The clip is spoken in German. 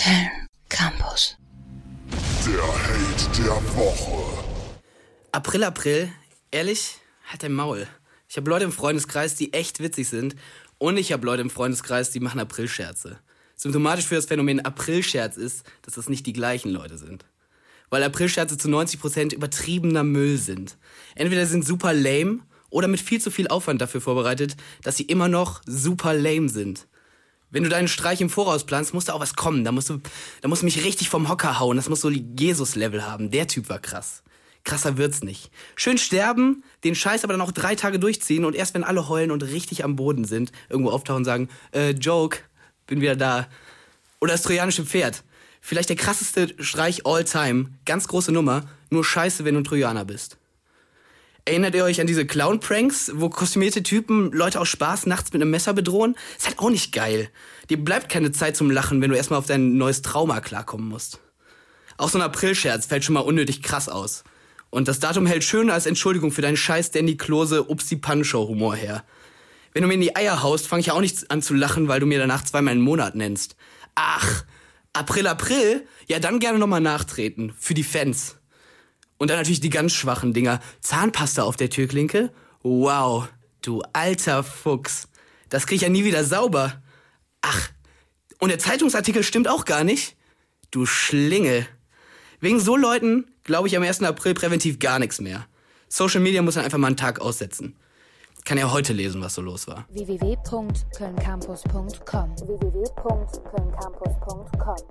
Köln Campus. Der Hate der Woche. April, ehrlich, halt dein Maul. Ich habe Leute im Freundeskreis, die echt witzig sind. Und ich habe Leute im Freundeskreis, die machen Aprilscherze. Symptomatisch für das Phänomen Aprilscherz ist, dass das nicht die gleichen Leute sind. Weil Aprilscherze zu 90% übertriebener Müll sind. Entweder sind super lame oder mit viel zu viel Aufwand dafür vorbereitet, dass sie immer noch super lame sind. Wenn du deinen Streich im Voraus planst, muss da auch was kommen. Da musst du mich richtig vom Hocker hauen. Das muss so Jesus-Level haben. Der Typ war krass. Krasser wird's nicht. Schön sterben, den Scheiß aber dann auch 3 Tage durchziehen und erst wenn alle heulen und richtig am Boden sind, irgendwo auftauchen und sagen, Joke, bin wieder da. Oder das trojanische Pferd. Vielleicht der krasseste Streich all time. Ganz große Nummer. Nur scheiße, wenn du ein Trojaner bist. Erinnert ihr euch an diese Clown-Pranks, wo kostümierte Typen Leute aus Spaß nachts mit einem Messer bedrohen? Ist halt auch nicht geil. Dir bleibt keine Zeit zum Lachen, wenn du erstmal auf dein neues Trauma klarkommen musst. Auch so ein Aprilscherz fällt schon mal unnötig krass aus. Und das Datum hält schön als Entschuldigung für deinen scheiß Danny Klose Upsi-Pan-Show-Humor her. Wenn du mir in die Eier haust, fange ich ja auch nicht an zu lachen, weil du mir danach 2-mal einen Monat nennst. Ach, April? Ja, dann gerne nochmal nachtreten. Für die Fans. Und dann natürlich die ganz schwachen Dinger. Zahnpasta auf der Türklinke? Wow, du alter Fuchs. Das krieg ich ja nie wieder sauber. Ach, und der Zeitungsartikel stimmt auch gar nicht? Du Schlingel. Wegen so Leuten glaube ich am 1. April präventiv gar nichts mehr. Social Media muss dann einfach mal einen Tag aussetzen. Kann ja heute lesen, was so los war. www.kölncampus.com